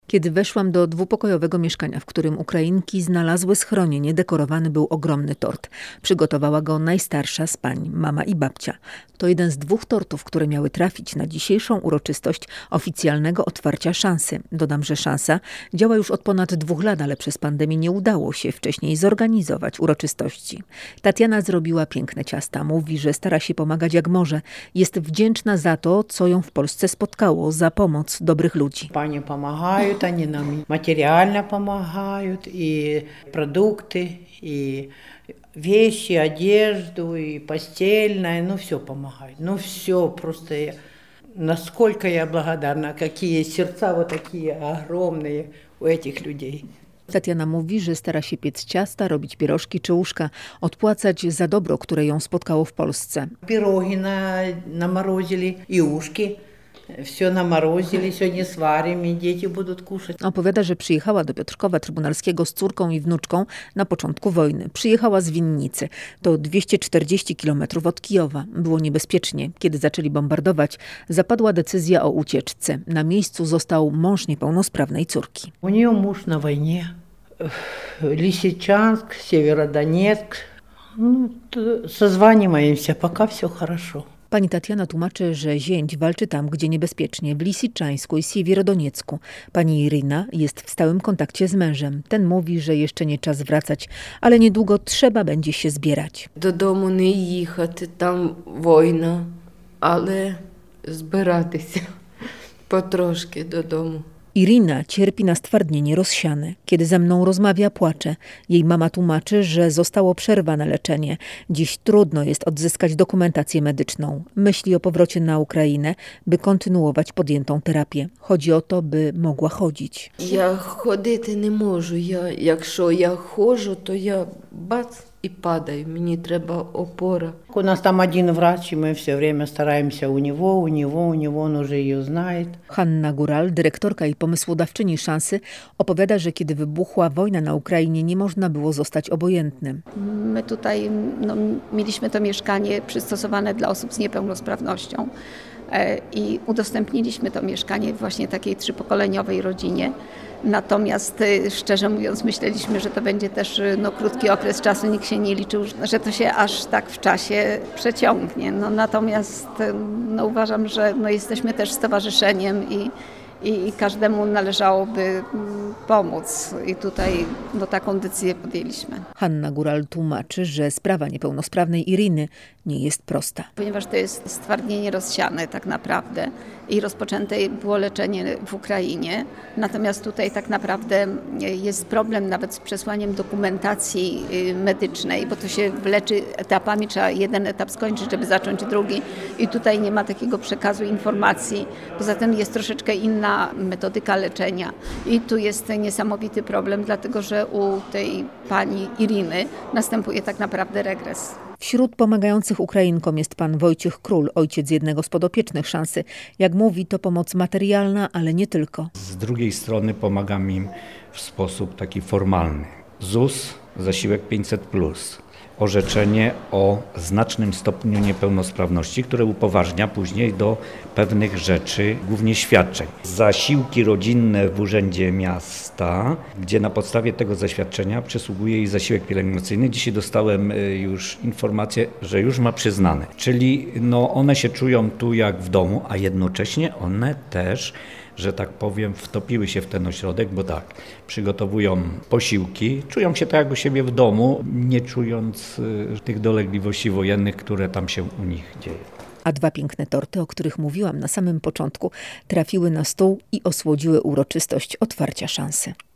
Kiedy weszłam do dwupokojowego mieszkania, w którym Ukrainki znalazły schronienie, dekorowany był ogromny tort. Przygotowała go najstarsza z pań, mama i babcia. To jeden z 2 tortów, które miały trafić na dzisiejszą uroczystość oficjalnego otwarcia Szansy. Dodam, że Szansa działa już od ponad 2 lat, ale przez pandemię nie udało się wcześniej zorganizować uroczystości. Tatiana zrobiła piękne ciasta. Mówi, że stara się pomagać jak może. Jest wdzięczna za to, co ją w Polsce spotkało, za pomoc dobrych ludzi. Пани помогают, они нам материально помогают, и продукты, и вещи, одежду, и постельное, ну все помогают. Ну все, просто насколько я благодарна, какие сердца вот такие огромные у этих людей. Tatiana mówi, że stara się piec ciasta, robić pierożki czy łóżka, odpłacać za dobro, które ją spotkało w Polsce. Пироги наморозили, и ушки. Все наморозили, сегодня сварим, и дети будут кушать. Opowiada, że przyjechała do Piotrkowa Trybunalskiego z córką i wnuczką na początku wojny. Przyjechała z Winnicy. To 240 kilometrów od Kijowa. Było niebezpiecznie. Kiedy zaczęli bombardować, zapadła decyzja o ucieczce. Na miejscu został mąż niepełnosprawnej córki. У нее муж на войне. Лисичанск, Северодонецк. Ну, созваниваемся, пока все хорошо. Pani Tatiana tłumaczy, że zięć walczy tam, gdzie niebezpiecznie, w Lisiczańsku i Siewierodoniecku. Pani Irina jest w stałym kontakcie z mężem. Ten mówi, że jeszcze nie czas wracać, ale niedługo trzeba będzie się zbierać. Додому не їхати, там війна, але збиратися потрошки додому. Irina cierpi na stwardnienie rozsiane. Kiedy ze mną rozmawia, płacze. Jej mama tłumaczy, że zostało przerwane leczenie. Dziś trudno jest odzyskać dokumentację medyczną. Myśli o powrocie na Ukrainę, by kontynuować podjętą terapię. Chodzi o to, by mogła chodzić. Я ходити не можу. Якщо я ходжу, то я бац і падаю. Мені треба опора. У нас там один врач, и мы все время стараемся у него, он уже ее знает. Hanna Góral, dyrektorka i pomysłodawczyni Szansy, opowiada, że kiedy wybuchła wojna na Ukrainie, nie można było zostać obojętnym. My tutaj mieliśmy to mieszkanie przystosowane dla osób z niepełnosprawnością i udostępniliśmy to mieszkanie właśnie takiej 3-pokoleniowej rodzinie. Natomiast szczerze mówiąc myśleliśmy, że to będzie też krótki okres czasu, nikt się nie liczył, że to się aż tak w czasie przeciągnie. Natomiast uważam, że jesteśmy też stowarzyszeniem i każdemu należałoby pomóc. I tutaj taką decyzję podjęliśmy. Hanna Góral tłumaczy, że sprawa niepełnosprawnej Iriny nie jest prosta. Ponieważ to jest stwardnienie rozsiane tak naprawdę i rozpoczęte było leczenie w Ukrainie. Natomiast tutaj tak naprawdę jest problem nawet z przesłaniem dokumentacji medycznej, bo to się leczy etapami, trzeba jeden etap skończyć, żeby zacząć drugi i tutaj nie ma takiego przekazu informacji. Poza tym jest troszeczkę inna metodyka leczenia i tu jest niesamowity problem, dlatego że u tej pani Iriny następuje tak naprawdę regres. Wśród pomagających Ukrainkom jest pan Wojciech Król, ojciec jednego z podopiecznych Szansy. Jak mówi, to pomoc materialna, ale nie tylko. Z drugiej strony pomagam im w sposób taki formalny. ZUS, zasiłek 500+. Orzeczenie o znacznym stopniu niepełnosprawności, które upoważnia później do pewnych rzeczy, głównie świadczeń. Zasiłki rodzinne w Urzędzie Miasta, gdzie na podstawie tego zaświadczenia przysługuje jej zasiłek pielęgnacyjny. Dzisiaj dostałem już informację, że już ma przyznane. Czyli one się czują tu jak w domu, a jednocześnie one też, że tak powiem, wtopiły się w ten ośrodek, bo tak, przygotowują posiłki, czują się tak jak u siebie w domu, nie czując tych dolegliwości wojennych, które tam się u nich dzieją. A 2 piękne torty, o których mówiłam na samym początku, trafiły na stół i osłodziły uroczystość otwarcia Szansy.